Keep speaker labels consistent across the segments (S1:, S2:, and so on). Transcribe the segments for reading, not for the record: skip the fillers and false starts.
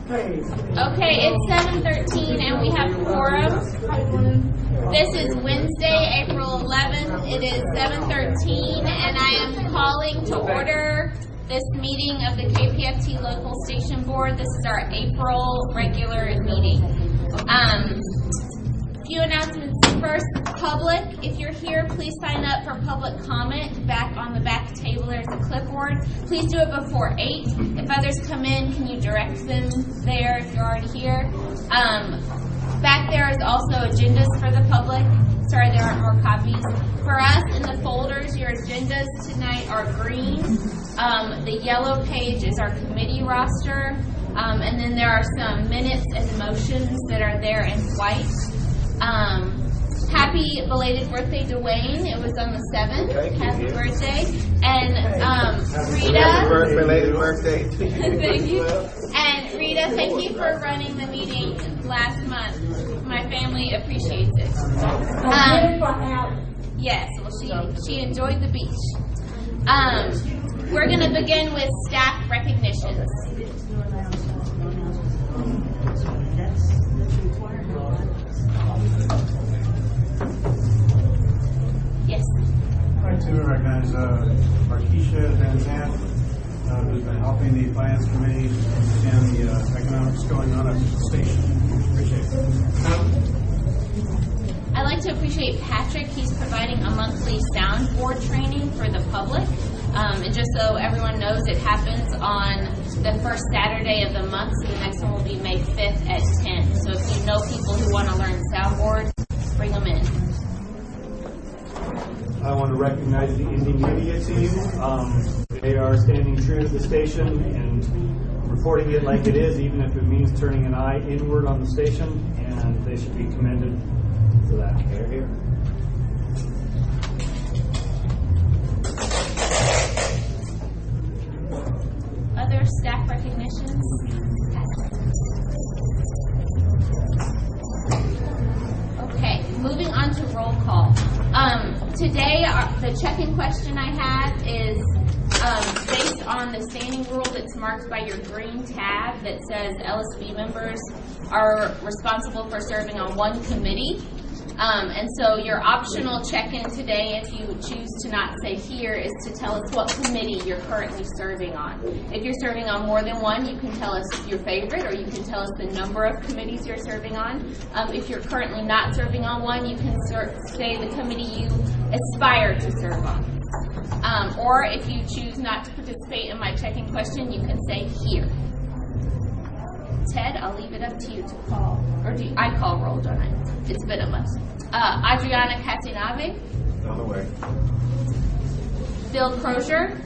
S1: Okay, it's 7:13 and we have quorum. This is Wednesday, April 11th. It is 7:13 and I am calling to order this meeting of the KPFT Local Station Board. This is our April regular meeting. A few announcements. First, public, if you're here, please sign up for public comment. Back on the back table, there's a clipboard. Please do it before 8. If others come in, can you direct them there if you're already here? Back there is also agendas for the public. Sorry, there aren't more copies. For us, in the folders, your agendas tonight are green. The yellow page is our committee roster. And then there are some minutes and motions that are there in white. Happy belated birthday to Wayne. It was on the 7th. Happy birthday. And Rita.
S2: Belated birthday.
S1: Thank you. And Rita, thank you for running the meeting last month. My family appreciates it. Yes, well, she enjoyed the beach. We're going to begin with staff recognitions. Yes.
S3: I'd like to recognize Markeisha Van Zandt, who's been helping the Finance Committee understand the economics going on at the station. Appreciate it.
S1: I'd like to appreciate Patrick. He's providing a monthly soundboard training for the public. And just so everyone knows, it happens on the first Saturday of the month, so the next one will be May 5th at 10. So if you know people who want to learn soundboard, bring them in.
S4: I want to recognize the Indie Media team. They are standing true to the station and reporting it like it is, even if it means turning an eye inward on the station, and they should be commended for that.
S2: Here, here.
S1: Other staff recognitions? Okay, moving on to roll call. Today, the check-in question I have is based on the standing rule that's marked by your green tab that says LSB members are responsible for serving on one committee. And so your optional check-in today, if you choose to not say here, is to tell us what committee you're currently serving on. If you're serving on more than one, you can tell us your favorite, or you can tell us the number of committees you're serving on. If you're currently not serving on one, you can say the committee you aspire to serve on. Or if you choose not to participate in my check-in question, you can say here. Ted, I'll leave it up to you to call. Or I call roll, don't I? It's been a month. Adriana Catanave.
S2: On the way.
S1: Bill Crozier.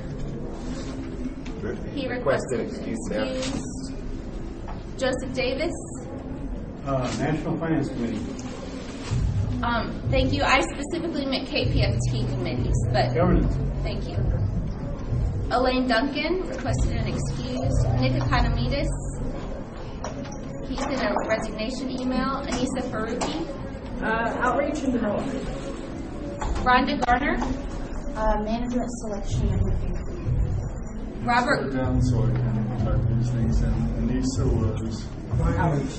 S1: He
S2: requested excuse there.
S1: Joseph Davis.
S3: National Finance Committee.
S1: Thank you. I specifically meant KPFT committees, but
S3: Governance.
S1: Thank you. Elaine Duncan requested an excuse. Nick Economidis. He sent a resignation email. Anissa Faruqi.
S5: Outreach and development.
S1: Rhonda Garner.
S5: Management selection and review.
S1: Robert.
S6: Down so I can type these things in. Anissa was
S5: Outreach.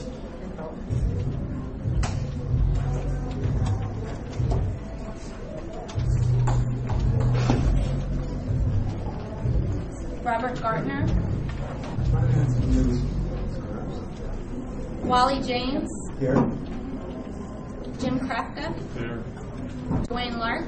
S1: Robert Gartner. Wally James.
S4: Here.
S1: Jim Krafka.
S6: there.
S1: Dwayne Lark.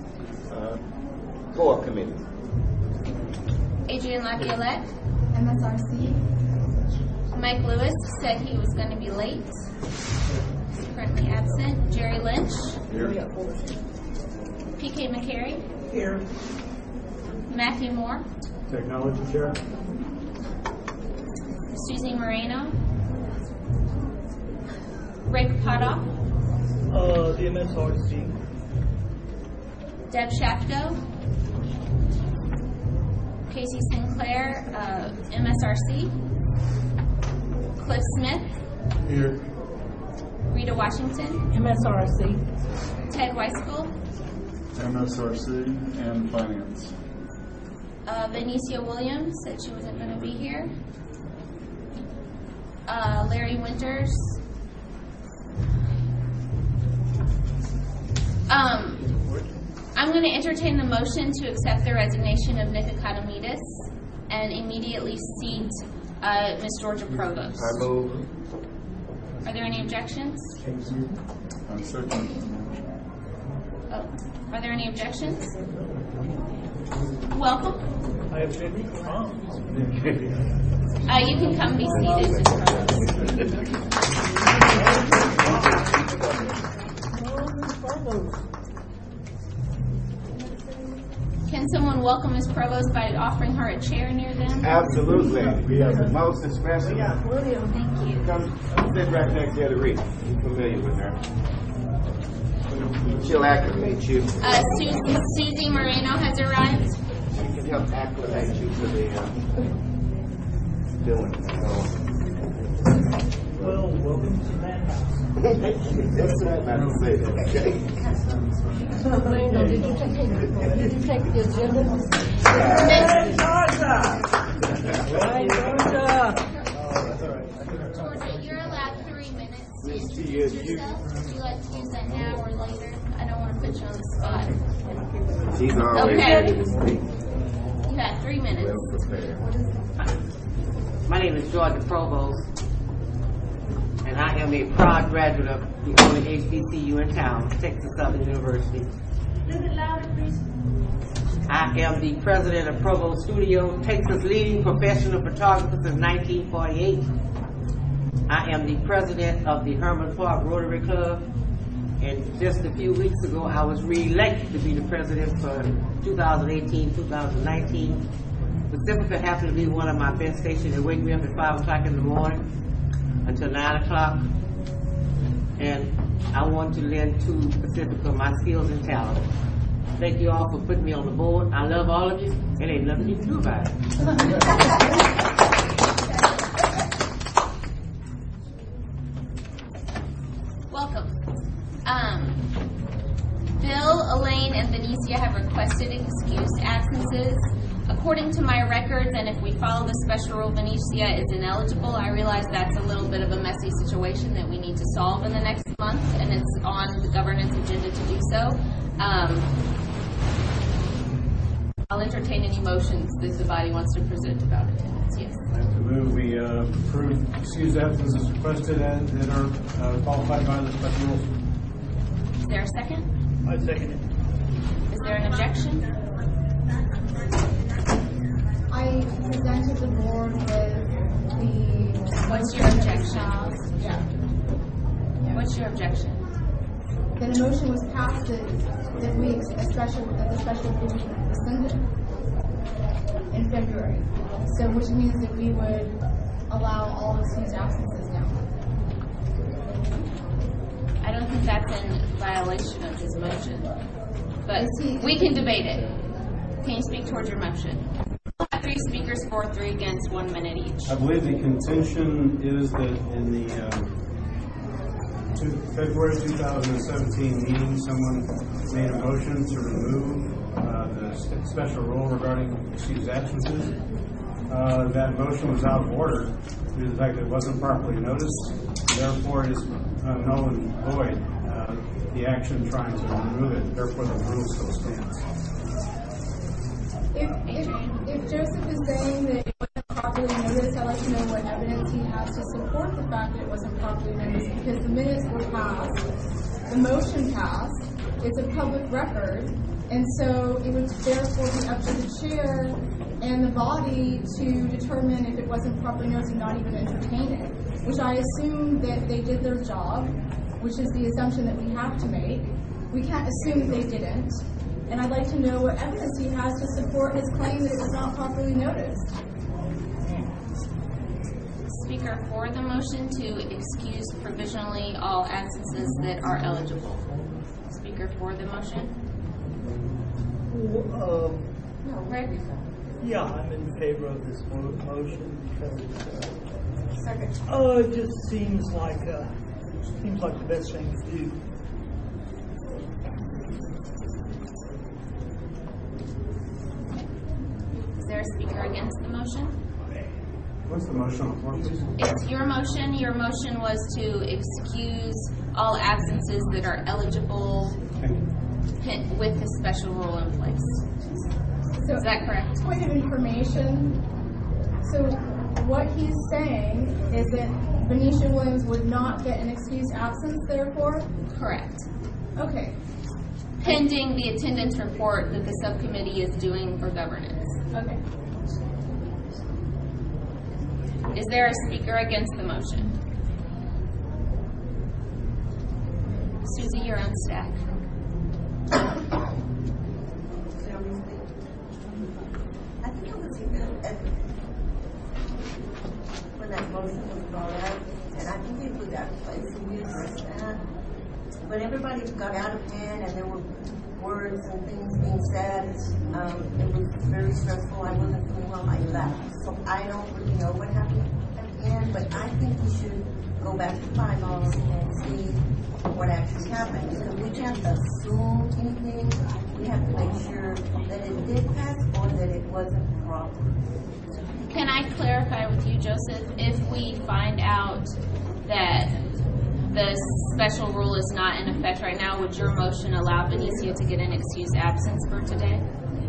S2: Co-op committee.
S1: Adrian Laviolette.
S5: MSRC.
S1: Mike Lewis said he was going to be late. He's currently absent. Jerry Lynch.
S2: Here.
S1: PK McCary.
S5: Here.
S1: Matthew Moore.
S4: Technology chair.
S1: Susie Moreno. Rick Potoff.
S7: The MSRC.
S1: Deb Shafto. Casey Sinclair, MSRC. Cliff Smith.
S3: Here.
S1: Rita Washington.
S5: MSRC.
S1: Ted Weiskel.
S6: MSRC and Finance.
S1: Benicia Williams said she wasn't going to be here. Larry Winters. I'm going to entertain the motion to accept the resignation of Nick Akadamidis and immediately seat Ms. Georgia Provost.
S2: I move.
S1: Are there any objections?
S6: I'm certain.
S1: Oh, are there any objections? Welcome.
S7: I have been
S1: You can come be seated, Ms. Provost. Can someone welcome Ms. Provost by offering her a chair near them?
S2: Absolutely. We have the most especially.
S1: Thank you.
S2: Come sit right next to the Reed. You're familiar with her. She'll acclimate you.
S1: Susie Moreno has arrived.
S2: She can help acclimate you to the doing it.
S7: well, welcome to that house.
S2: That's what I'm about to say. Okay.
S5: Did you take the agenda?
S1: Georgia, you're allowed 3 minutes to
S2: Yes, she
S1: introduce
S2: is.
S1: yourself. Would you like to use that now or later? I don't want to put you on the spot.
S2: She's always
S1: Okay.
S2: ready to speak.
S1: You got 3 minutes.
S2: Well prepared.
S8: My name is Georgia Provost, and I am a proud graduate of the only HBCU in town, Texas Southern University. I am the president of Provost Studio, Texas' leading professional photographer since 1948. I am the president of the Herman Park Rotary Club, and just a few weeks ago I was re-elected to be the president for 2018-2019. Pacifica happened to be one of my best stations. They wake me up at 5 o'clock in the morning until 9 o'clock. And I want to lend to Pacifica my skills and talent. Thank you all for putting me on the board. I love all of you, and ain't nothing you can do about it.
S1: Welcome. Bill, Elaine, and Benicia have requested excused absences. According to my records, and if we follow the special rule, Benicia is ineligible. I realize that's a little bit of a messy situation that we need to solve in the next month, and it's on the governance agenda to do so. I'll entertain any motions that the body wants to present about attendance. Yes.
S3: I have to move we approve excused absences requested that are qualified by the special rules.
S1: Is there a second?
S7: I second it.
S1: Is there an objection?
S5: I presented the board with the.
S1: What's your objection?
S5: Yeah.
S1: What's your objection?
S5: Then a motion was passed that the special rule be rescinded in February. So which means that we would allow all excused absences now.
S1: I don't think that's in violation of his motion, but
S5: Is he-
S1: we can debate it. Can you speak towards your motion? 3 speakers for, 3 against, 1 minute each.
S3: I believe the contention is that in the February 2017 meeting, someone made a motion to remove the special rule regarding excused absences. That motion was out of order due to the fact that it wasn't properly noticed. Therefore, it is null and void, the action trying to remove it. Therefore, the rule still stands.
S5: If Joseph is saying that it wasn't properly noticed, I'd like to know what evidence he has to support the fact that it wasn't properly noticed, because the minutes were passed, the motion passed, it's a public record, and so it would therefore be up to the chair and the body to determine if it wasn't properly noticed and not even entertain it, which I assume that they did their job, which is the assumption that we have to make. We can't assume they didn't. And I'd like to know what evidence he has to support his claim that it was not properly noticed.
S1: Speaker for the motion to excuse provisionally all absences that are eligible. Speaker for the motion. Rick?
S7: Yeah, I'm in favor of this motion because
S5: Second.
S7: it just seems like the best thing to do.
S1: Is there a speaker against the motion?
S3: What's the motion on the floor, please?
S1: It's your motion. Your motion was to excuse all absences that are eligible
S3: Thank you.
S1: with the special rule in place.
S5: So,
S1: Is that correct?
S5: point of information. So what he's saying is that Benicia Williams would not get an excused absence, therefore?
S1: Correct.
S5: Okay.
S1: Pending the attendance report that the subcommittee is doing for governance.
S5: Okay.
S1: Is there a speaker against the motion? Susie, you're on stack.
S9: I think it was even when that motion was brought up, and I think it was that place and we addressed that. But everybody got out of hand and there were words and things being said. It was very stressful. I wasn't feeling well. I left. So I don't really know what happened at the end, but I think we should go back to bylaws and see what actually happened. Because we can't assume anything. We have to make sure that it did pass or that it wasn't proper.
S1: Can I clarify with you, Joseph? If we find out that the special rule is not in effect right now, would your motion allow Benicia to get an excused absence for today?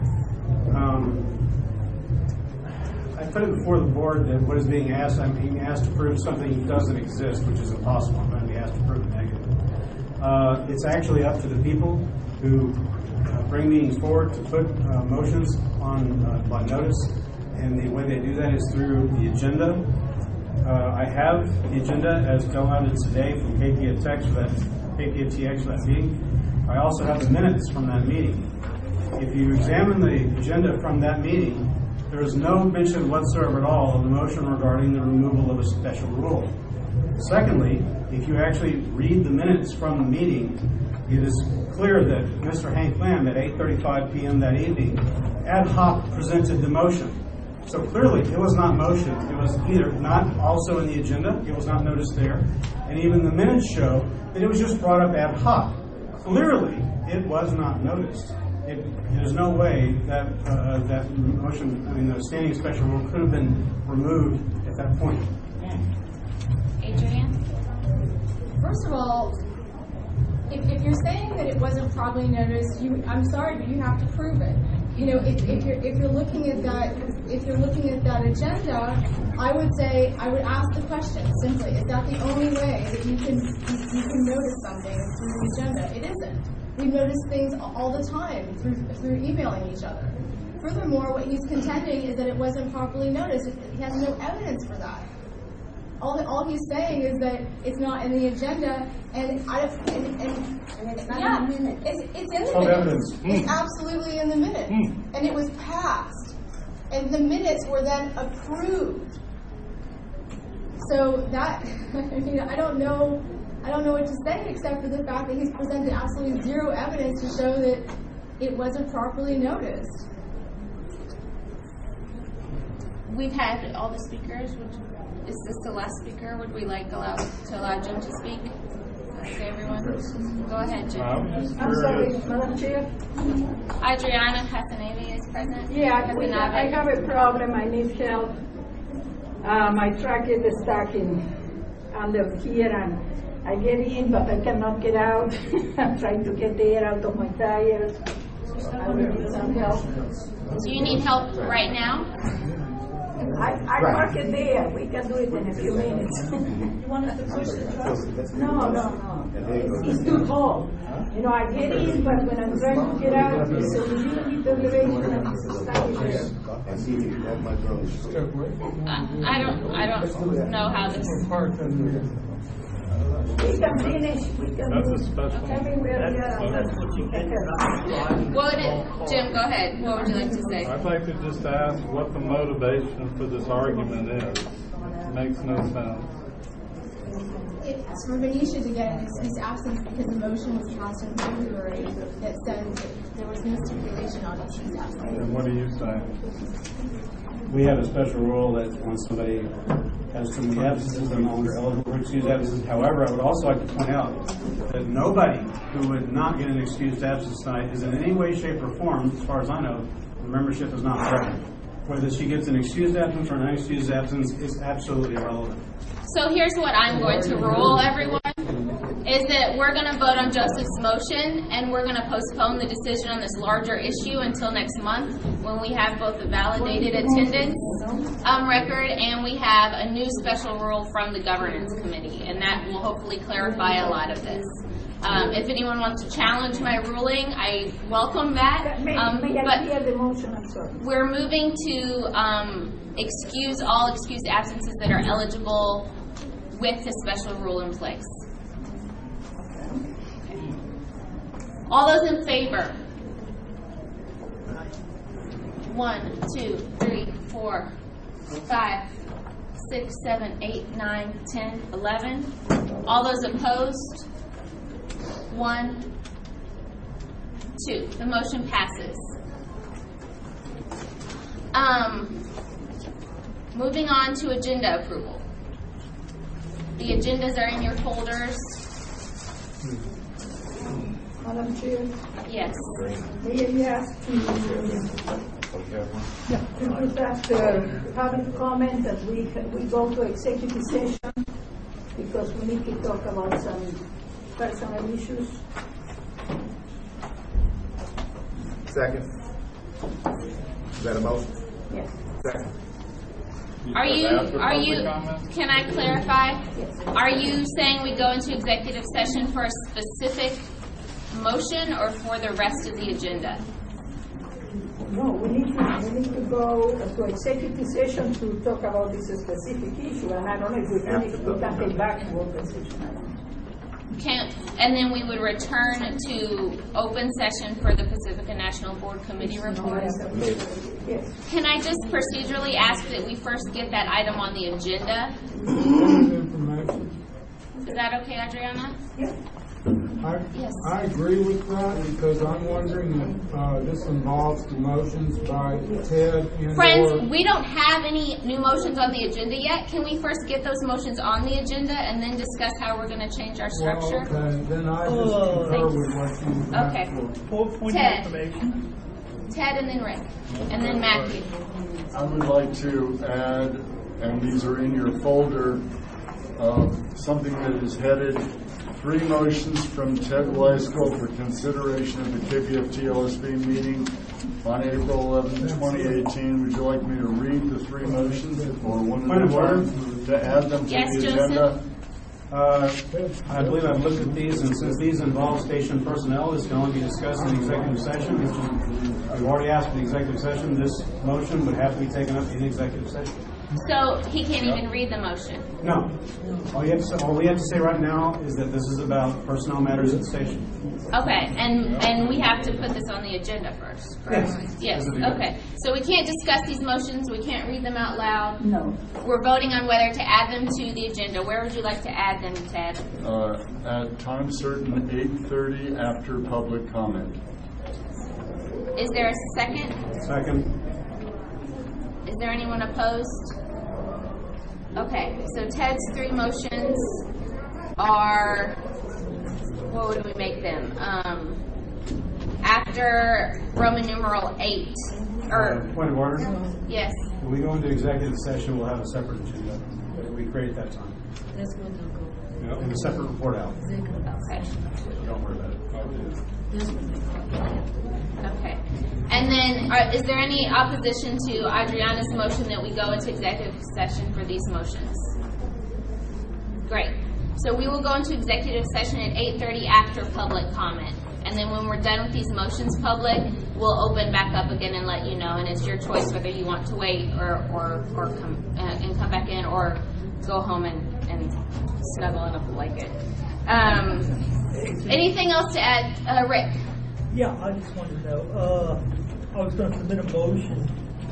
S3: I put it before the board that what is being asked, I'm being asked to prove something that doesn't exist, which is impossible. I'm going to be asked to prove a negative. It's actually up to the people who bring meetings forward to put motions on by notice, and the way they do that is through the agenda. I have the agenda as downloaded today from KPTX for that meeting. I also have the minutes from that meeting. If you examine the agenda from that meeting, there is no mention whatsoever at all of the motion regarding the removal of a special rule. Secondly, if you actually read the minutes from the meeting, it is clear that Mr. Hank Lamb at 8:35 p.m. that evening ad hoc presented the motion. So clearly, it was not motioned. It was either not also in the agenda, it was not noticed there, and even the minutes show that it was just brought up ad hoc. Clearly, it was not noticed. There's no way that that motion, the standing special rule could have been removed at that point.
S1: Adrienne?
S5: First of all, if you're saying that it wasn't properly noticed, I'm sorry, but you have to prove it. You know, if you're looking at that agenda, I would ask the question simply: is that the only way that you can notice something through the agenda? It isn't. We notice things all the time through emailing each other. Furthermore, what he's contending is that it wasn't properly noticed. He has no evidence for that. All he's saying is that it's not in the agenda, and it's not in the minutes. It's in the minutes. It's absolutely in the minutes, and it was passed, and the minutes were then approved. So that, I don't know what to say except for the fact that he's presented absolutely zero evidence to show that it wasn't properly noticed.
S1: We've had all the speakers. Is this the last speaker? Would we like to allow Jim to speak? Okay, everyone. Go ahead, Jim.
S10: I'm sorry, Madam Chair.
S1: Adriana Casanova is present.
S10: Yeah, I have a problem. I need help. My truck is stuck under here, and I get in, but I cannot get out. I'm trying to get the air out of my tires. I will need some help.
S1: Do you need help right now?
S10: I park it there. We can do it in a few minutes. You want us to push the truck? No. It's too tall. You know, I get in, but when I'm trying to get out, it's a really elevation and it's stuck in there.
S1: I don't know how this.
S10: We can finish. We can
S6: That's
S10: do
S6: a special.
S10: everywhere.
S1: Jim, go ahead. What would you like to say?
S6: I'd like to just ask what the motivation for this argument is. It makes no sense.
S5: It's for Benicia to get an excused absence because the motion was passed in February that said there was no stipulation on excused absence.
S6: And what are you saying?
S3: We have a special rule that when somebody has too many absences, they're no longer eligible for excused absences. However, I would also like to point out that nobody who would not get an excused absence tonight is in any way, shape, or form, as far as I know, the membership is not threatened. Whether she gets an excused absence or an unexcused absence is absolutely irrelevant.
S1: So here's what I'm going to rule, everyone, is that we're going to vote on Joseph's motion, and we're going to postpone the decision on this larger issue until next month when we have both a validated attendance record and we have a new special rule from the governance committee, and that will hopefully clarify a lot of this. If anyone wants to challenge my ruling, I welcome that. But we're moving to excuse all excused absences that are eligible with the special rule in place. Okay. All those in favor? 1, 2, 3, 4, 5, 6, 7, 8, 9, 10, 11. All those opposed? 1, 2. The motion passes. Moving on to agenda approval. The agendas are in your folders.
S10: Madam Chair,
S1: Yes.
S10: may I ask to put that public comment that we go to executive session because we need to talk about some personal issues.
S2: Second. Is that a motion?
S10: Yes.
S2: Second.
S1: Are you, can I clarify?
S10: Yes.
S1: Are you saying we go into executive session for a specific motion or for the rest of the agenda?
S10: No, we need to go to executive session to talk about this specific issue, and I don't know if we can take back to open session.
S1: And then we would return to open session for the Pacifica National Board Committee report.
S10: Yes.
S1: Can I just procedurally ask that we first get that item on the agenda? Is that okay, Adriana?
S10: Yes.
S1: Yes.
S11: I agree with that because I'm wondering if this involves the motions by Ted and
S1: Friends, we don't have any new motions on the agenda yet. Can we first get those motions on the agenda and then discuss how we're going to change our structure?
S11: Well, okay, then I just concur with what you
S1: Okay.
S7: Point
S1: Ted.
S7: of information.
S1: Ted and then Rick. And then Matthew.
S12: I would like to add, and these are in your folder, something that is headed 3 motions from Ted Weiskel for consideration of the KPFT-LSB meeting on April 11, 2018. Would you like me to read the 3 motions or one at a time to add them to the agenda?
S3: I believe I've looked at these, and since these involve station personnel, this can only be discussed in executive session. We've already asked for the executive session. This motion would have to be taken up in executive session.
S1: So he can't even read the motion?
S3: No. All we have to say right now is that this is about personnel matters at the station.
S1: Okay, and we have to put this on the agenda first, correct?
S3: Yes.
S1: Okay. So we can't discuss these motions, we can't read them out loud.
S10: No.
S1: We're voting on whether to add them to the agenda. Where would you like to add them, Ted?
S12: At time certain, 8:30 after public comment.
S1: Is there a second?
S3: Second.
S1: Is there anyone opposed? Okay, so Ted's 3 motions are, what would we make them? After Roman numeral 8.
S3: Point of order?
S1: Yes.
S3: When we go into executive session, we'll have a separate agenda that we create at that time.
S9: That's when they'll go.
S3: And a separate report out.
S1: Okay.
S3: So don't worry about it.
S9: That's when they'll go.
S1: Okay. And then, is there any opposition to Adriana's motion that we go into executive session for these motions? Great. So we will go into executive session at 8:30 after public comment. And then when we're done with these motions public, we'll open back up again and let you know. And it's your choice whether you want to wait or come back in or go home and snuggle in a blanket. Anything else to add, Rick?
S7: Yeah, I just wanted to know, I was going to submit a motion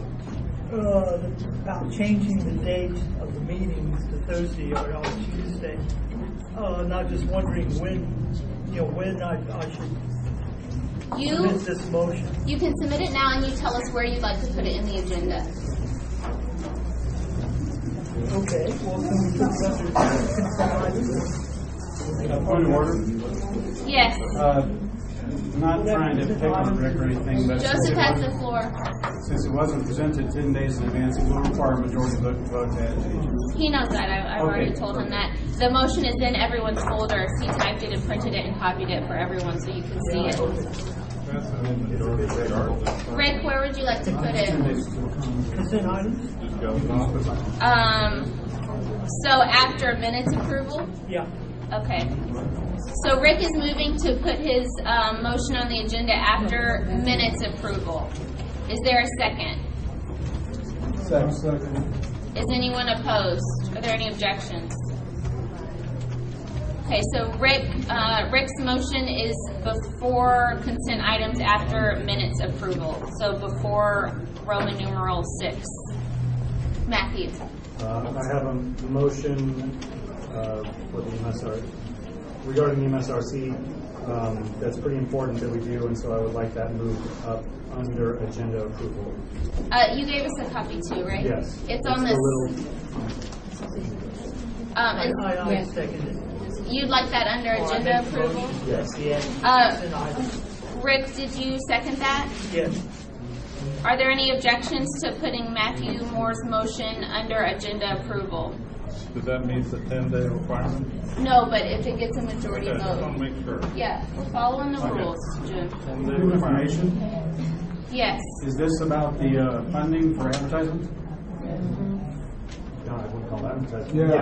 S7: about changing the date of the meetings to Thursday or on Tuesday. And I'm just wondering when I should submit this motion.
S1: You can submit it now and you tell us where you'd like to put it in the agenda.
S7: Okay, well, can we put it under
S3: Point of order?
S1: Yes.
S3: I'm not trying to pick on Rick or anything, but
S1: Joseph has the floor.
S3: since it wasn't presented 10 days in advance, it will require a majority vote to add changes.
S1: He knows that. I've already
S3: Okay.
S1: told him that. The motion is in everyone's folders. He typed it and printed it and copied it for everyone so you can see it. Rick, where would you like to put it?
S7: Consent items?
S1: So after minutes approval?
S7: Yeah.
S1: Okay. So Rick is moving to put his motion on the agenda after minutes approval. Is there a second?
S11: Second.
S1: Is anyone opposed? Are there any objections? Okay, so Rick's motion is before consent items after minutes approval. So before Roman numeral 6. Matthew.
S4: I have a motion for the MSR regarding the MSRC. That's pretty important that we do, and so I would like that moved up under agenda approval.
S1: You gave us a copy too, right?
S4: Yes.
S1: It's on this.
S7: I second it.
S1: You'd like that under agenda approval?
S4: Yes.
S7: Consent items.
S1: Rick, did you second that?
S7: Yes.
S1: Are there any objections to putting Matthew Moore's motion under agenda approval?
S6: Does that meet the 10-day requirement?
S1: No, but if it gets a majority
S6: Okay, just
S1: vote.
S6: want to make sure.
S1: Yeah, we're following the
S6: Okay.
S1: rules, Jim.
S6: 10-day
S3: New
S6: requirement.
S3: information.
S1: Yes.
S3: Is this about the funding for advertisement?
S4: No, I wouldn't call that advertising.
S3: Yeah.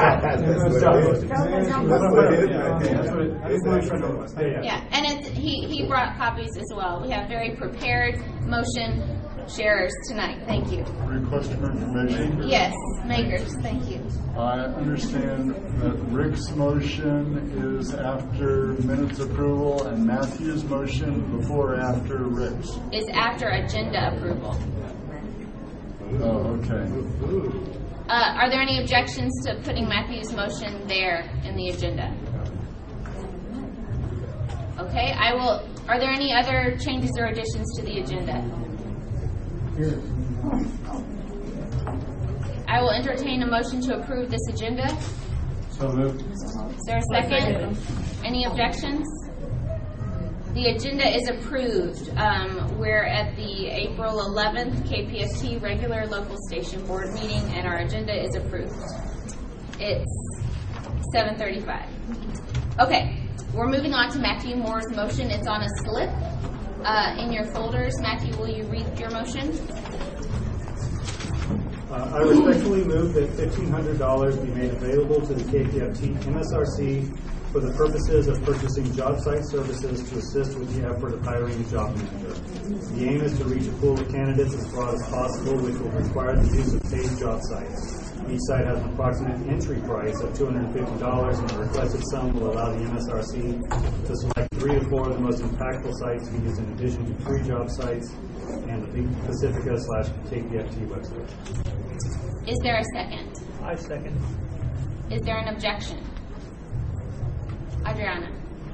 S1: Yeah, and he brought copies as well. We have very prepared motion sharers tonight. Thank you.
S12: Request for information.
S1: Yes, makers. Thank you.
S12: I understand that Rick's motion is after minutes approval and Matthew's motion before or after Rick's.
S1: Is after agenda approval.
S12: Oh, okay.
S1: Are there any objections to putting Matthew's motion there in the agenda? Okay, I will. Are there any other changes or additions to the agenda? I will entertain a motion to approve this agenda.
S3: So moved.
S1: Is there a second? Any objections? The agenda is approved. We're at the April 11th KPFT regular local station board meeting, and our agenda is approved. It's 7:35. Okay, we're moving on to Matthew Moore's motion. It's on a slip in your folders. Matthew, will you read your motion?
S4: I respectfully move that $1,500 be made available to the KPFT MSRC for the purposes of purchasing job site services to assist with the effort of hiring a job manager. The aim is to reach a pool of candidates as broad as possible, which will require the use of paid job sites. Each site has an approximate entry price of $250, and the requested sum will allow the MSRC to select 3 to 4 of the most impactful sites to be used in addition to 3 job sites and the Pacifica/KPFT website.
S1: Is there a second?
S7: I second.
S1: Is there an objection? Adriana.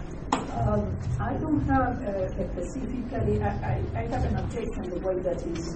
S10: I don't have specifically, I have an objection the way that is.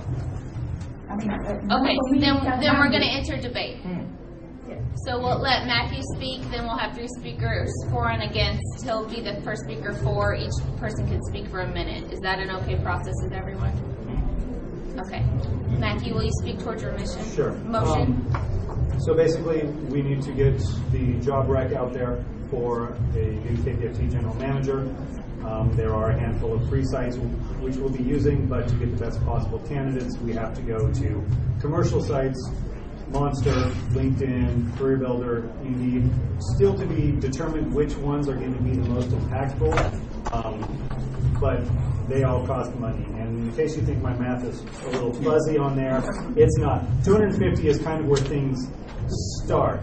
S10: I mean,
S1: Okay, then we're going to enter debate.
S10: Yeah.
S1: So we'll let Matthew speak, then we'll have 3 speakers for and against. He'll be the first speaker for. Each person can speak for a minute. Is that an okay process with everyone? Okay. Matthew, will you speak towards your motion?
S4: Sure.
S1: Motion?
S4: So basically, we need to get the job rec out there for a new KPFT general manager. There are a handful of free sites which we'll be using, but to get the best possible candidates, we have to go to commercial sites, Monster, LinkedIn, Career Builder, Indeed, still to be determined which ones are going to be the most impactful, but they all cost money. And in case you think my math is a little fuzzy on there, it's not. 250 is kind of where things start.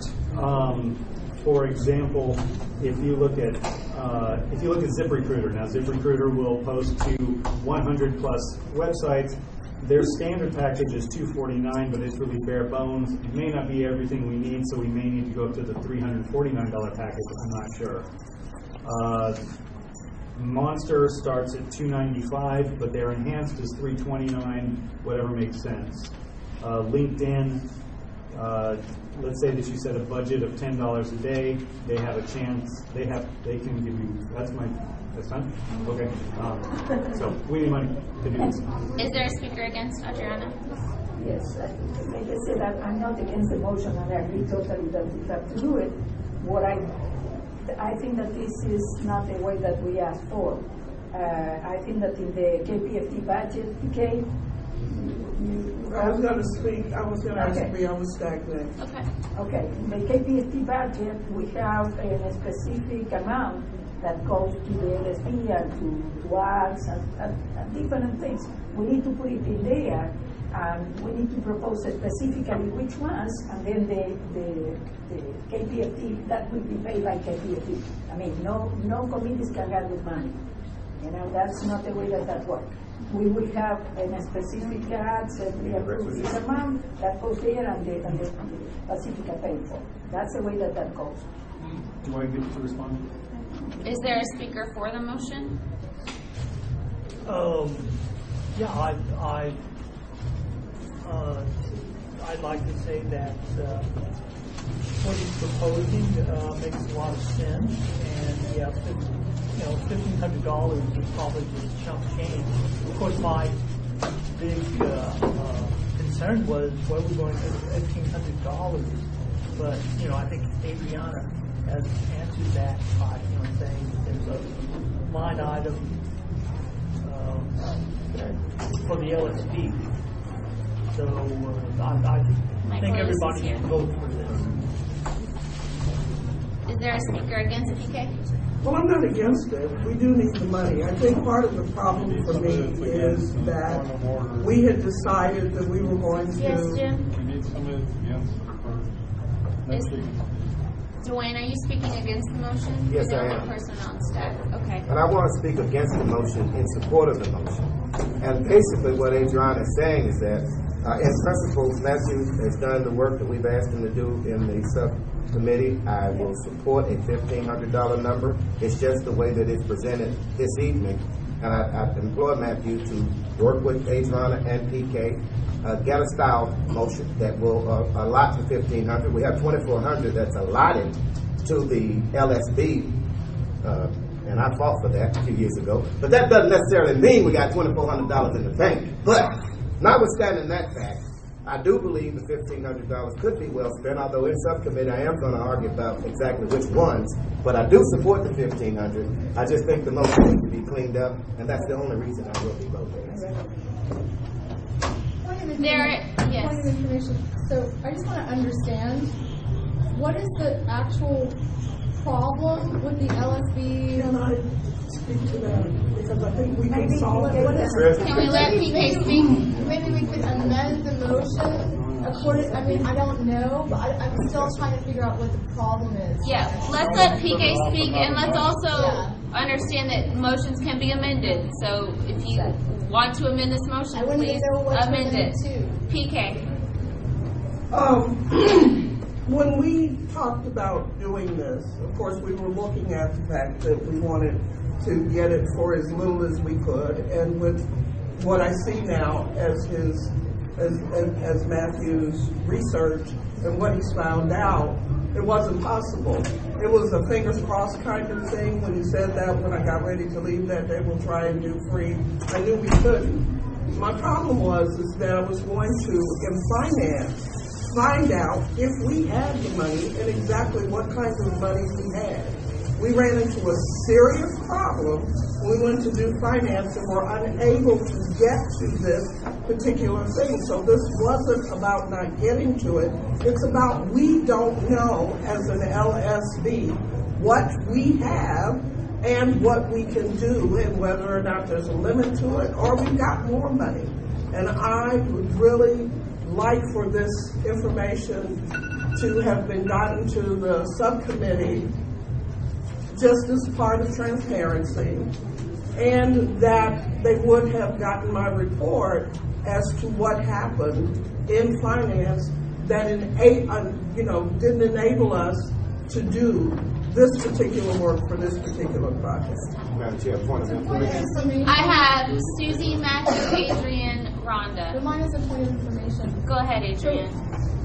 S4: For example, if you look at ZipRecruiter, now ZipRecruiter will post to 100 plus websites. Their standard package is $249, but it's really bare bones. It may not be everything we need, so we may need to go up to the $349 package. I'm not sure. Monster starts at $295, but their enhanced is $329. Whatever makes sense. LinkedIn let's say that you set a budget of $10 a day, they have a chance, they can give you, that's fine? Okay. So we need money to do this.
S1: Is there a speaker against, Adriana?
S10: Yes, like I said, I'm not against the motion, and I agree totally that we have to do it. I think that this is not the way that we asked for. I think that in the KPFT budget, PK,
S13: I was going to speak. I was going to ask me. I was stagnant.
S10: Okay. In the KPFT budget, we have a specific amount that goes to the LSP and to ads and different things. We need to put it in there, and we need to propose specifically which ones, and then the KPFT, that will be paid by KPFT. I mean, no committees can get with money. You know, that's not the way that works. We will have a specific ads, and we approve this amount that goes there, and the Pacifica paid for. That's the way that goes.
S4: Do I get to respond?
S1: Is there a speaker for the motion?
S7: Yeah, I'd like to say that what he's proposing makes a lot of sense, and yeah, $1,500 is probably just chump change. Of course, my big concern was where we're going to get $1,500, but I think Adriana has answered that by saying there's a line item for the LSP. So I think everybody should vote for this.
S1: Is there a speaker against PK?
S13: Well, I'm not against it. We do need the money. I think part of the problem for me is that we had decided that we were going to...
S1: Yes, Jim?
S6: We need somebody against.
S1: Dwayne, are you speaking against the motion?
S2: Yes, I am.
S1: One person on staff. Okay.
S2: And I want to speak against the motion in support of the motion. And basically what Adriana is saying is that, in principle, Matthew has done the work that we've asked him to do in the subcommittee. I will support a $1,500 number. It's just the way that it's presented this evening. And I implore Matthew to work with Adriana and PK, get a style motion that will allot the $1,500. We have $2,400 that's allotted to the LSB, and I fought for that a few years ago. But that doesn't necessarily mean we got $2,400 in the bank. But notwithstanding that fact, I do believe the $1,500 could be well spent, although in subcommittee I am going to argue about exactly which ones, but I do support the $1,500. I just think the motion needs to be cleaned up, and that's the only reason I will be voting.
S1: Yes.
S5: Point of information. So I just want to understand, what is the actual problem with the LSB?
S13: Can I speak to that? Because I think we can solve it.
S1: Can we let PK speak?
S5: Maybe we could amend the motion according, I don't know, but I'm still trying to figure out what the problem is.
S1: Yeah, let's let PK speak, and let's also understand that motions can be amended. So if you want to amend this motion, please amend it. PK.
S13: When we talked about doing this, of course, we were looking at the fact that we wanted to get it for as little as we could, and with what I see now as Matthew's research and what he's found out, it wasn't possible. It was a fingers crossed kind of thing when he said that. When I got ready to leave that day, we'll try and do free. I knew we couldn't. My problem was that I was going to, in finance, find out if we had the money and exactly what kinds of money we had. We ran into a serious problem when we went to do finance and were unable to get to this particular thing. So this wasn't about not getting to it. It's about we don't know as an LSB what we have and what we can do and whether or not there's a limit to it or we've got more money. And I would really like for this information to have been gotten to the subcommittee just as part of transparency, and that they would have gotten my report as to what happened in finance that didn't enable us to do this particular work for this particular project.
S2: Madam Chair, point of information.
S1: I have Susie, Matthew, Adrian, Rhonda.
S5: Remind us of point of information.
S1: Go ahead, Adrian.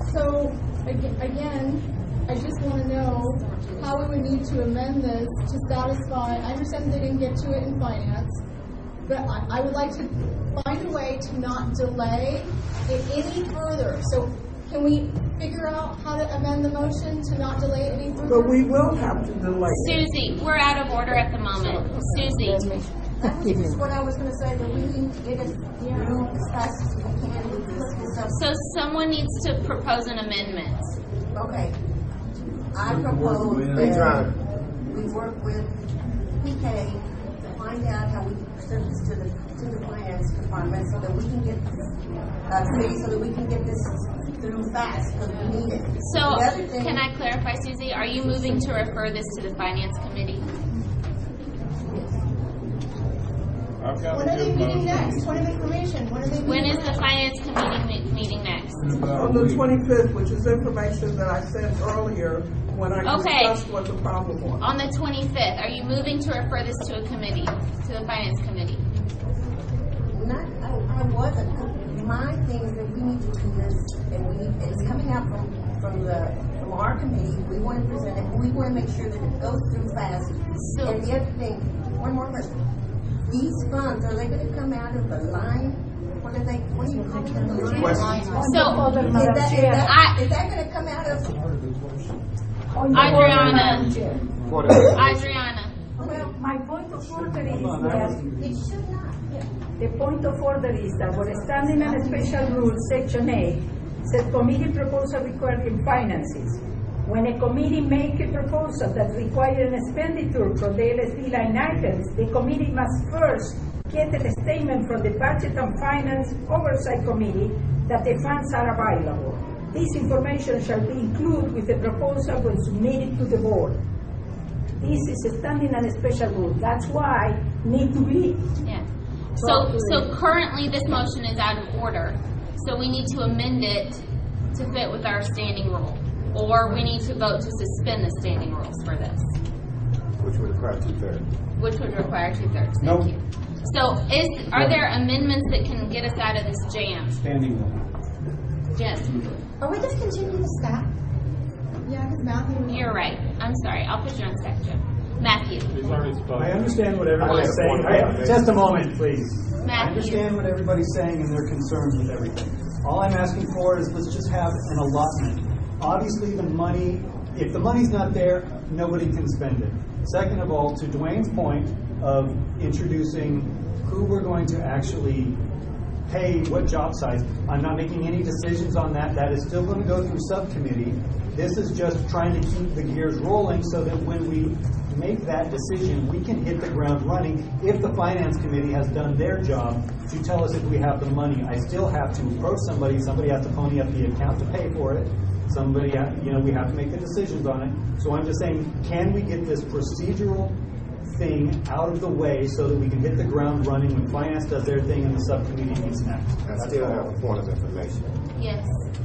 S5: So, again, I just want to know how we would need to amend this to satisfy, I understand they didn't get to it in finance, but I would like to find a way to not delay it any further. So can we figure out how to amend the motion to not delay it any further?
S13: But we will have to delay it.
S1: Susie, we're out of order at the moment. Susie.
S9: That was just what I was going to say, that we need to get it through as fast as we can. We put this up.
S1: So someone needs to propose an amendment.
S9: Okay. I propose that we work with PK to find out how we can present this to the finance department so that we can get committee, so that we can get this through fast because we need it.
S1: So,
S9: the other thing,
S1: can I clarify, Susie? Are you moving to refer this to the finance committee?
S5: When are they meeting next? Point of information. When are they meeting?
S1: When is the finance committee meeting next?
S13: On the 25th, which is information that I sent earlier when I discussed what the problem was.
S1: On the 25th, are you moving to refer this to a committee, to the finance committee?
S9: I wasn't. My thing is that we need to do this, and it's coming out from our committee. We want to present it. We want to make sure that it goes through fast. And the other thing, one more question. These funds, are they going to come out of the line? What do you call them? The line? Is that going to come out of?
S1: Adriana.
S10: Well, my point of order is that it should not. The point of order is that for standing on a special rule, Section 8 said committee proposal requiring finances. When a committee make a proposal that requires an expenditure from the LSD line items, the committee must first get a statement from the Budget and Finance Oversight Committee that the funds are available. This information shall be included with the proposal when submitted to the board. This is standing on a special rule. That's why need to be.
S1: Yeah. So currently this motion is out of order. So we need to amend it to fit with our standing rule. Or we need to vote to suspend the standing rules for this.
S2: Which would require 2/3.
S1: Which would require 2/3.
S3: Nope.
S1: Thank you. So are there amendments that can get us out of this jam?
S3: Standing rule.
S1: Jen?
S5: Are we just continuing the staff? Yeah, because Matthew.
S1: You're right. I'm sorry. I'll put you on staff, Jen. Matthew.
S6: He's already spoken.
S4: I understand what everybody's saying. Just a moment, please. I understand what everybody's saying and their concerns with everything. All I'm asking for is let's just have an allotment. Obviously, the money, if the money's not there, nobody can spend it. Second of all, to Dwayne's point of introducing who we're going to actually pay what job size, I'm not making any decisions on that. That is still going to go through subcommittee. This is just trying to keep the gears rolling so that when we make that decision, we can hit the ground running if the finance committee has done their job to tell us if we have the money. I still have to approach somebody has to pony up the account to pay for it. We have to make the decisions on it. So I'm just saying, can we get this procedural thing out of the way so that we can hit the ground running when finance does their thing and the subcommittee meets next?
S2: I still have a point of information.
S1: Yes.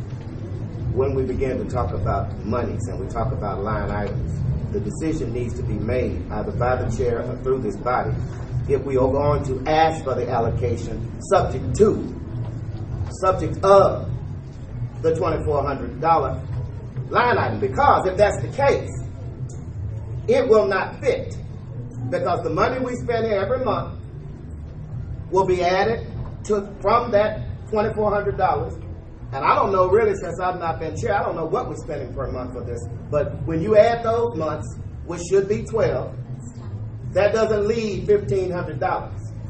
S2: When we begin to talk about monies and we talk about line items, the decision needs to be made either by the chair or through this body if we are going to ask for the allocation subject of the $2,400 line item. Because if that's the case, it will not fit. Because the money we spend here every month will be added from that $2,400. And I don't know really, since I've not been chair, I don't know what we're spending per month for this. But when you add those months, which should be 12, that doesn't leave $1,500.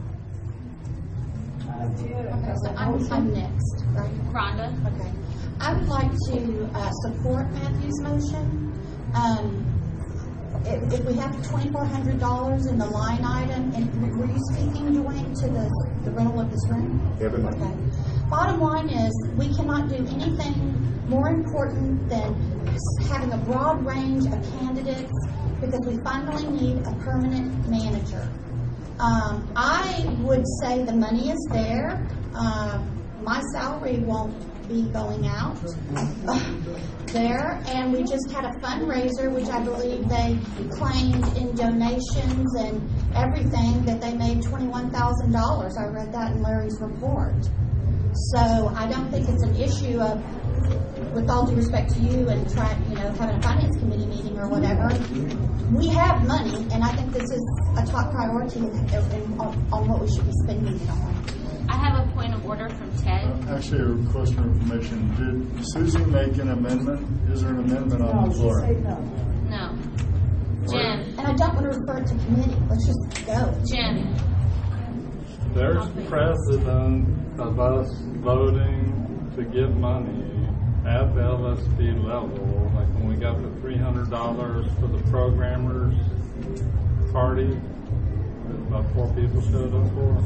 S14: Okay, so I'm next, right?
S1: Rhonda?
S14: Okay. I would like to support Matthew's motion. If we have $2,400 in the line item, and were you speaking, Dwayne, to the rental of this room?
S2: Every month.
S14: Okay. Bottom line is, we cannot do anything more important than having a broad range of candidates because we finally need a permanent manager. I would say the money is there. My salary won't be going out there, and we just had a fundraiser, which I believe they claimed in donations and everything that they made $21,000. I read that in Larry's report. So I don't think it's an issue of with all due respect to you and having a finance committee meeting or whatever, we have money, and I think this is a top priority on what we should be spending it on.
S1: I have a point of order from Ted.
S12: Actually, a request for information. Did Susie make an amendment? Is there an amendment on the floor?
S1: No. Jim.
S14: And I don't want to refer it to committee. Let's just go.
S1: Jim.
S6: There's precedent of us voting to give money at the LSP level, like when we got the $300 for the programmers party, that about 4 people showed up for.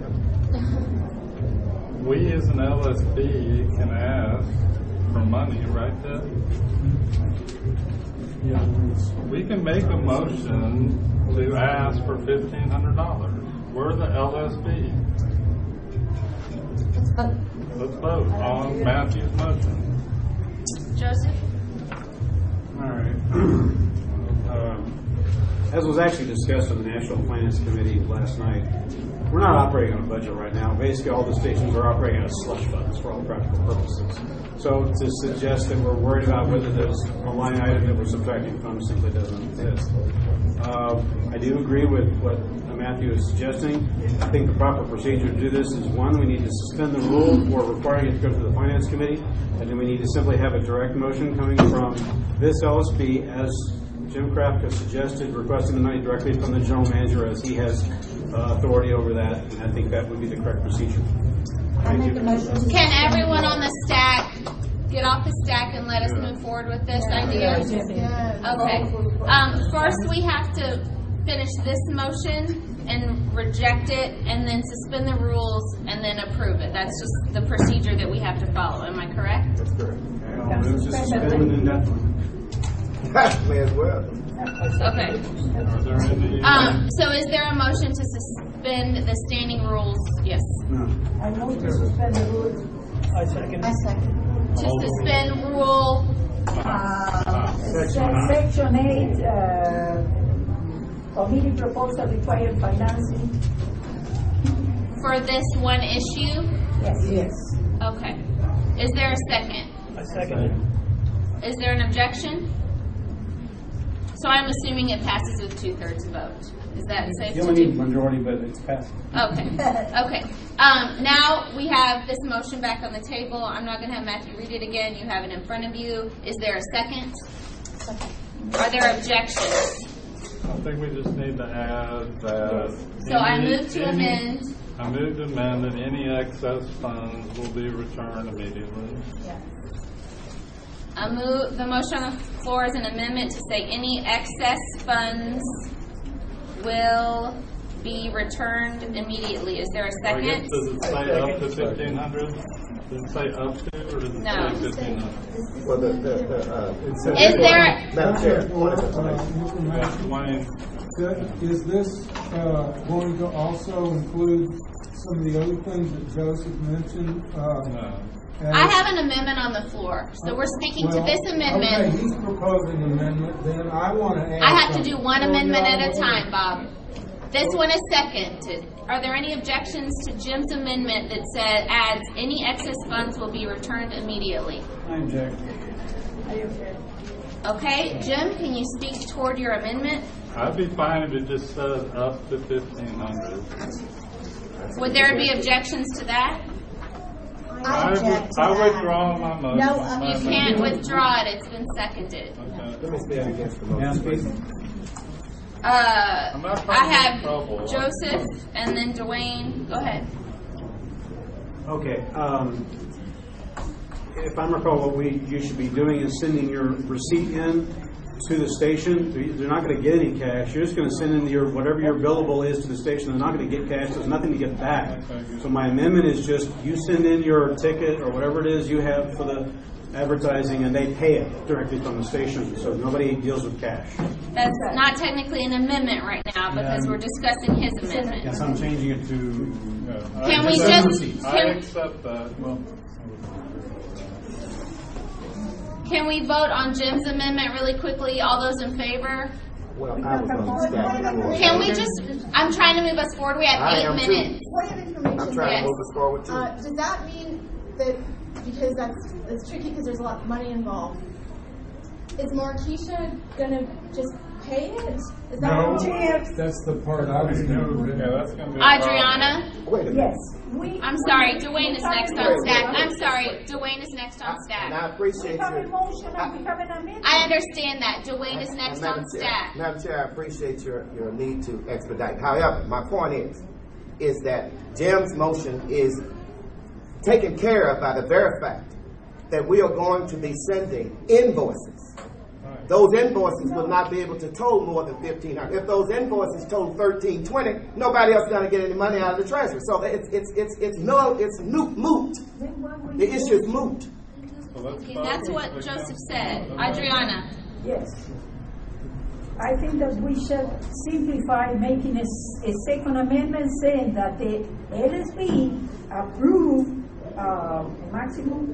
S6: We as an LSP can ask for money, right, Ted?
S11: Yeah.
S6: We can make a motion to ask for $1,500. We're the LSP. Let's vote on Matthew's motion.
S1: Joseph?
S3: All right. As was actually discussed with the National Finance Committee last night, we're not operating on a budget right now. Basically, all the stations are operating on a slush funds for all practical purposes. So to suggest that we're worried about whether there's a line item that we're subtracting from simply doesn't exist. I do agree with what Matthew is suggesting. I think the proper procedure to do this is, one, we need to suspend the rule for requiring it to go to the Finance Committee, and then we need to simply have a direct motion coming from this LSP, as Jim Kraft has suggested, requesting the money directly from the general manager, as he has authority over that, and I think that would be the correct procedure. Thank you.
S1: Can everyone on the stack get off the stack and let us move forward with this idea? Okay. First, we have to finish this motion and reject it, and then suspend the rules, and then approve it. That's just the procedure that we have to follow. Am I correct?
S2: That's correct.
S3: I'll move to suspend indefinitely.
S2: May as well.
S1: Okay. So is there a motion to suspend the standing rules? Yes.
S3: No.
S10: I move to suspend the rules.
S7: I second.
S1: To suspend rule.
S10: Section 8, committee proposal required financing.
S1: For this one issue?
S10: Yes.
S1: Okay. Is there a second?
S7: I second it.
S1: Is there an objection? So I'm assuming it passes with 2/3 vote. Is that safe
S3: You
S1: to
S3: only
S1: do?
S3: need majority, but it's passed.
S1: Okay. Okay. Now we have this motion back on the table. I'm not going to have Matthew read it again. You have it in front of you. Is there a second? Are there objections?
S6: I think we just need to add that.
S1: So I move to amend.
S6: I move to amend that any excess funds will be returned immediately.
S1: The motion on the floor is an amendment to say any excess funds will be returned immediately. Is there a second?
S6: Does it say up to 1,500? Does it say up to, or does it
S1: No.
S6: say 1,500?
S2: Well,
S1: Is there?
S2: Madam Chair,
S11: Is this going to also include some of the other things that Joseph mentioned?
S6: No.
S1: I have an amendment on the floor, so we're speaking to this amendment.
S11: Okay, he's proposing an amendment, then I want to add
S1: I have to
S11: something.
S1: do one amendment at a time, Bob. This one is seconded. Are there any objections to Jim's amendment that adds any excess funds will be returned immediately?
S3: I object.
S1: Okay, Jim, can you speak toward your amendment?
S6: I'd be fine if it just said up to 1,500.
S1: Would there be objections to that?
S14: I object to
S6: I
S14: that.
S6: withdraw my motion.
S14: No,
S1: You can't withdraw it. It's been seconded.
S2: Let me stand against the motion.
S6: I'm not
S1: I
S6: trying to
S1: have
S6: get in trouble.
S1: Joseph and then Dwayne. Go ahead.
S3: Okay. If I recall, what you should be doing is sending your receipt in to the station. They're not going to get any cash. You're just going to send in whatever your billable is to the station. They're not going to get cash. There's nothing to get back. So my amendment is just you send in your ticket or whatever it is you have for the advertising, and they pay it directly from the station. So nobody deals with cash.
S1: That's not technically an amendment right now because we're discussing his amendment.
S3: Yes, I'm changing it to.
S1: Can we
S6: I
S1: just?
S6: accept that. Well,
S1: Can we vote on Jim's amendment really quickly? All those in favor?
S2: Well, I was on the staff.
S1: Can we just? I'm trying to move us forward. We have
S2: I
S1: 8
S2: am too.
S1: minutes.
S14: Point of information.
S2: I'm trying
S1: Yes.
S2: to move us forward too.
S14: Does that mean
S5: that, because that's tricky because there's a lot of money involved. Is Markeisha gonna just pay it? Is that
S11: No,
S5: what it is?
S11: that's the part I was going
S6: Yeah, that's gonna be.
S1: Adriana?
S2: Wait a minute.
S10: Yes.
S1: I'm sorry, Dwayne is next on stack. I'm sorry, Dwayne is next on
S2: And
S1: stack.
S2: I appreciate
S10: We have a
S2: your...
S10: motion and we have an amendment.
S1: I understand that. Dwayne is next on stack.
S2: Madam Chair, I appreciate your need to expedite. However, my point is that Jim's motion is taken care of by the very fact that we are going to be sending invoices. Those invoices will not be able to total more than $1,500. If those invoices total $1,320, nobody else is going to get any money out of the treasury. So it's moot. The issue is moot.
S1: That's what Joseph said. Adriana?
S10: Yes. I think that we should simplify making a second amendment saying that the LSB approve maximum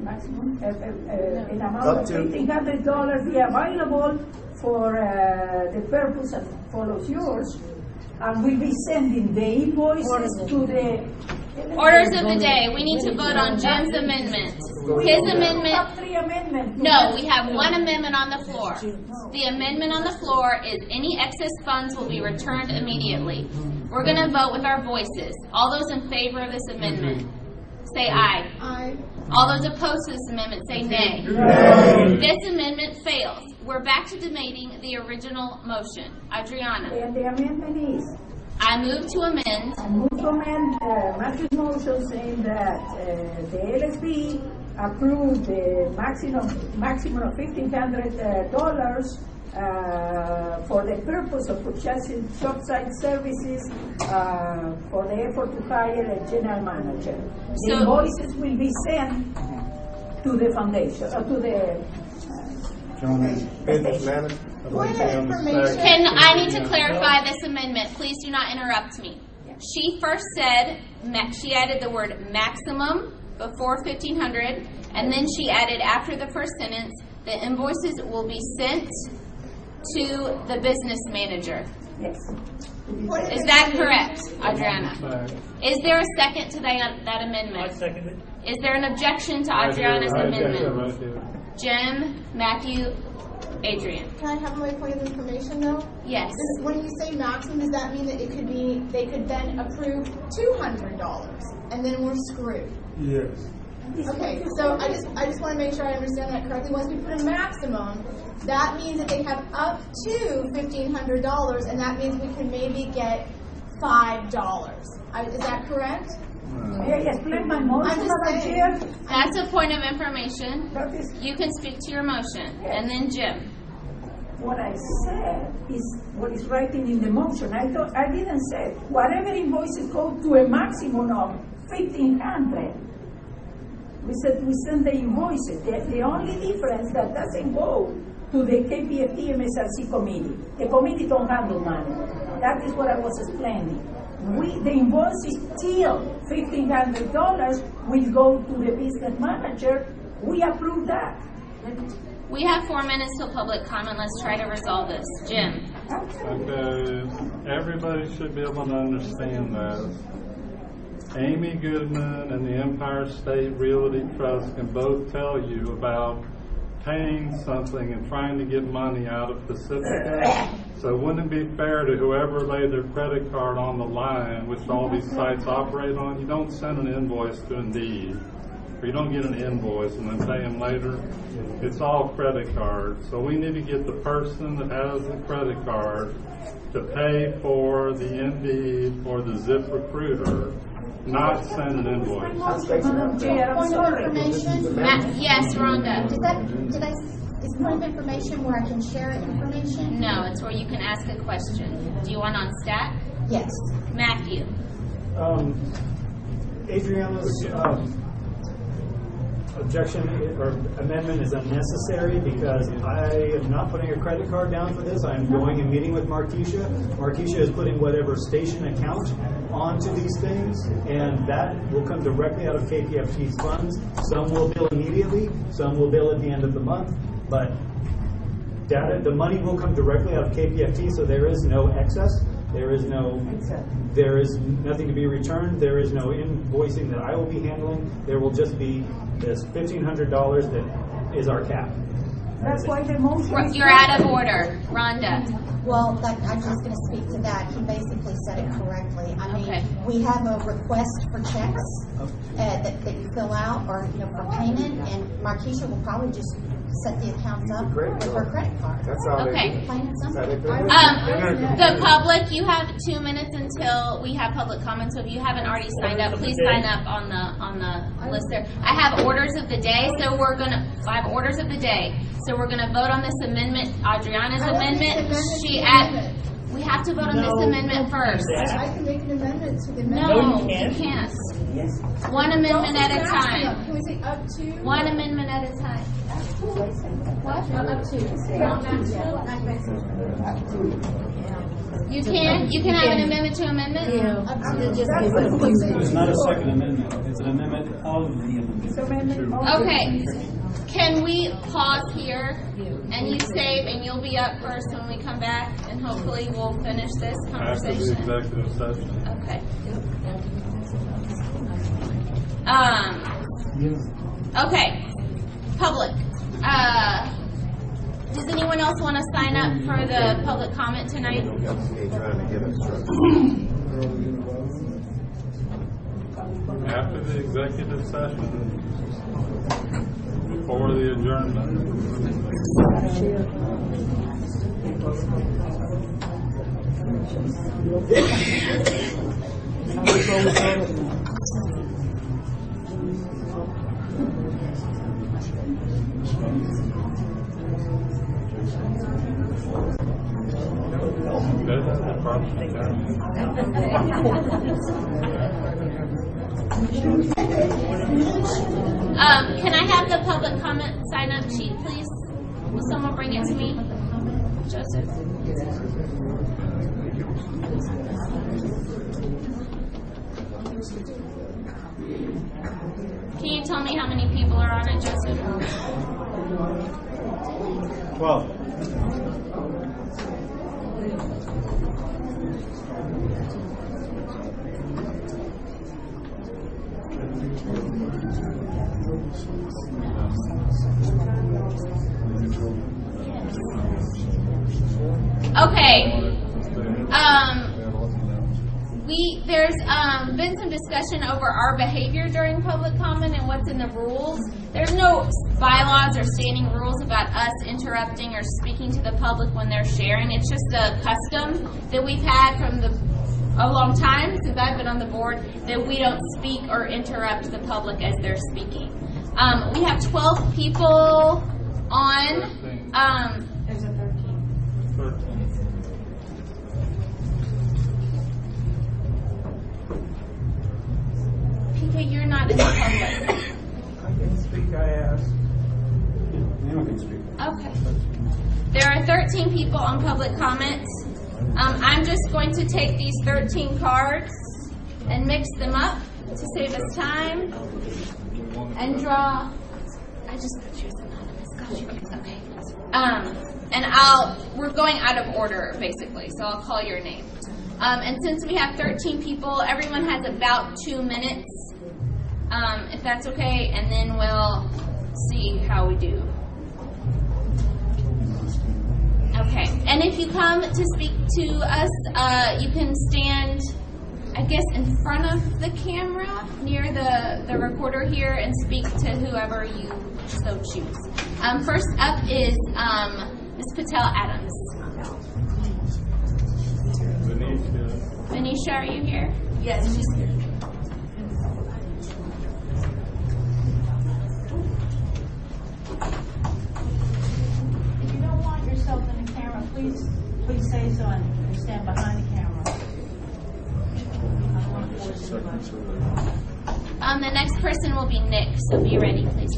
S10: an amount
S2: Up
S10: of
S2: to
S10: $1,500 be available for the purpose that follows yours, and we'll be sending the invoices to the
S1: Orders of the day. We need to vote on Jim's amendment. His amendment.
S10: We have 3 amendments.
S1: No, we have one amendment on the floor. The amendment on the floor is any excess funds will be returned immediately. We're going to vote with our voices. All those in favor of this amendment, say aye.
S5: Aye.
S1: All those opposed to this amendment, say nay. This amendment fails. We're back to debating the original motion. Adriana?
S10: And the amendment is?
S1: I move to amend.
S10: I move to amend Matthew's motion saying that the LSB approved the maximum of $1,500 for the purpose of purchasing job-site services for the effort to hire a general manager. The invoices will be sent to the foundation, to the
S2: business manager.
S1: I need to clarify this amendment. Please do not interrupt me. She first said, she added the word maximum before $1,500, and then she added after the first sentence, the invoices will be sent to the business manager.
S10: Yes.
S1: Is that correct, Adriana? Is there a second to that amendment?
S7: I second it.
S1: Is there an objection to Adriana's amendment? Jim, Matthew, Adrian.
S5: Can I have my point of information though?
S1: Yes.
S5: When you say maximum, does that mean that it could be, they could then approve $200 and then we're screwed?
S11: Yes.
S5: Okay, so I just want to make sure I understand that correctly. Once we put a maximum, that means that they have up to $1,500, and that means we can maybe get $5. Is that correct?
S10: May I explain my motion, Madam Chair?
S1: That's a point of information. You can speak to your motion. Yes. And then Jim.
S10: What I said is what is writing in the motion. I didn't say whatever invoices go to a maximum of $1,500. We said we send the invoices. The only difference that doesn't go to the KPFT MSRC committee. The committee don't handle money. That is what I was explaining. The invoices till $1,500 will go to the business manager. We approve that.
S1: We have 4 minutes till public comment. Let's try to resolve this. Jim.
S6: Okay, everybody should be able to understand this. Amy Goodman and the Empire State Realty Trust can both tell you about paying something and trying to get money out of Pacifica. So wouldn't it be fair to whoever laid their credit card on the line, which all these sites operate on, you don't send an invoice to Indeed, or you don't get an invoice and then pay them later. It's all credit cards. So we need to get the person that has the credit card to pay for the Indeed or the ZipRecruiter, not send an invoice.
S10: Madam Chair, I'm sorry.
S1: Yes, Rhonda.
S14: Is point of information where I can share information?
S1: No, it's where you can ask a question. Do you want on stat?
S14: Yes.
S1: Matthew.
S4: Adriana's objection or amendment is unnecessary because I am not putting a credit card down for this. I am going and meeting with Markeisha. Markeisha is putting whatever station account onto these things, and that will come directly out of KPFT's funds. Some will bill immediately, some will bill at the end of the month, but the money will come directly out of KPFT, so there is no excess. There is nothing to be returned. There is no invoicing that I will be handling. There will just be this $1,500 that is our cap.
S10: That's why the motion.
S1: You're out of order, Rhonda.
S14: Well, I'm just going to speak to that. He basically said it correctly. I mean,
S1: Okay.
S14: we have a request for checks that you fill out, or for payment, and Markeisha will probably just set the accounts up with her credit card.
S2: That's all
S1: Okay.
S2: they do.
S14: Plain and
S2: That's how they
S14: simple.
S2: do it.
S1: The public, you have 2 minutes until we have public comments. So if you haven't already signed up, please sign up on the list there. I have orders of the day, so I have orders of the day. So we're gonna vote on this amendment, Adriana's amendment. We have to vote on this amendment first.
S5: I can make an amendment to the
S1: No,
S5: amendment.
S1: you can't. One amendment at a time.
S5: Can we say up to?
S1: One amendment at a time. What?
S5: Up to.
S1: You can have an amendment to amendment?
S3: It's not a second amendment, it's an amendment of the amendment.
S1: Okay. Can we pause here and you save and you'll be up first when we come back and hopefully we'll finish this
S6: After the
S1: conversation?
S6: executive session.
S1: Okay. Okay. Public. Does anyone else want to sign up for the public comment tonight?
S6: After the executive session, before the adjournment.
S1: Can I have the public comment sign up sheet, please? Will someone bring it to me? Joseph? Can you tell me how many people are on it, Joseph?
S3: 12.
S1: Okay. There's been some discussion over our behavior during public comment and what's in the rules. There's no bylaws or standing rules about us interrupting or speaking to the public when they're sharing. It's just a custom that we've had from a long time since I've been on the board that we don't speak or interrupt the public as they're speaking. We have 12 people on.
S5: There's a 13.
S1: PK, you're not in the public.
S13: I can speak, I asked.
S3: Anyone can speak.
S1: Okay. There are 13 people on public comments. I'm just going to take these 13 cards and mix them up to save us time and draw. I just choose anonymous. Gosh, you can. Okay. And we're going out of order basically, so I'll call your name. And since we have 13 people, everyone has about 2 minutes, if that's okay, and then we'll see how we do. Okay, and if you come to speak to us, you can stand, I guess, in front of the camera near the recorder here and speak to whoever you so choose. First up is Ms. Patel Adams. Venetia, are you here? Yes, she's here.
S15: If you don't want yourself in the camera, please say so and stand behind the camera. I don't want to force anybody.
S1: The next person will be Nick, so be ready, please.